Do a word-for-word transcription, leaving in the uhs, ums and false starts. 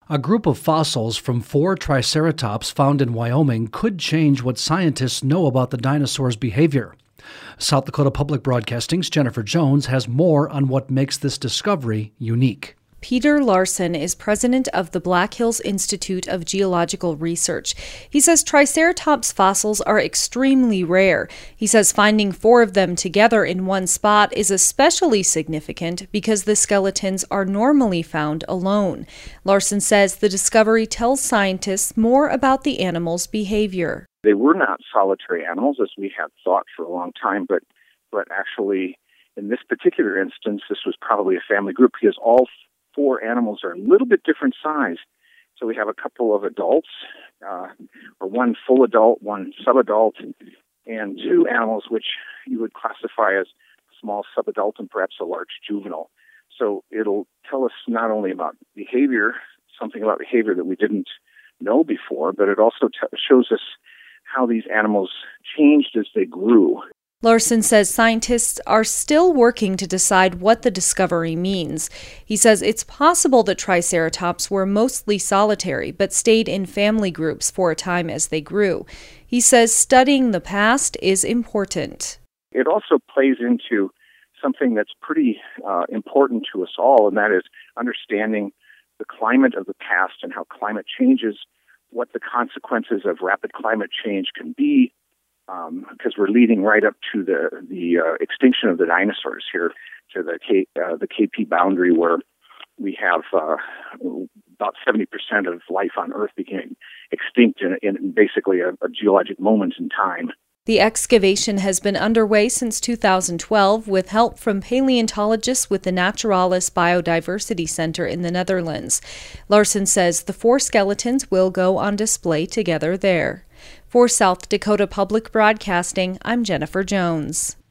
A group of fossils from four triceratops found in Wyoming could change what scientists know about the dinosaurs' behavior. South Dakota Public Broadcasting's Jennifer Jones has more on what makes this discovery unique. Peter Larson is president of the Black Hills Institute of Geological Research. He says Triceratops fossils are extremely rare. He says finding four of them together in one spot is especially significant because the skeletons are normally found alone. Larson says the discovery tells scientists more about the animals' behavior. They were not solitary animals, as we had thought for a long time, but but actually, in this particular instance, this was probably a family group because all four animals are a little bit different size. So we have a couple of adults, uh, or one full adult, one subadult, and two animals which you would classify as small subadult and perhaps a large juvenile. So it'll tell us not only about behavior, something about behavior that we didn't know before, but it also t- shows us how these animals changed as they grew. Larson says scientists are still working to decide what the discovery means. He says it's possible that Triceratops were mostly solitary but stayed in family groups for a time as they grew. He says studying the past is important. It also plays into something that's pretty uh, important to us all, and that is understanding the climate of the past and how climate changes, what the consequences of rapid climate change can be, Um, because we're leading right up to the the uh, extinction of the dinosaurs here, to the K, uh, the K P boundary, where we have uh, about seventy percent of life on Earth became extinct in, in basically a, a geologic moment in time. The excavation has been underway since two thousand twelve with help from paleontologists with the Naturalis Biodiversity Center in the Netherlands. Larson says the four skeletons will go on display together there. For South Dakota Public Broadcasting, I'm Jennifer Jones.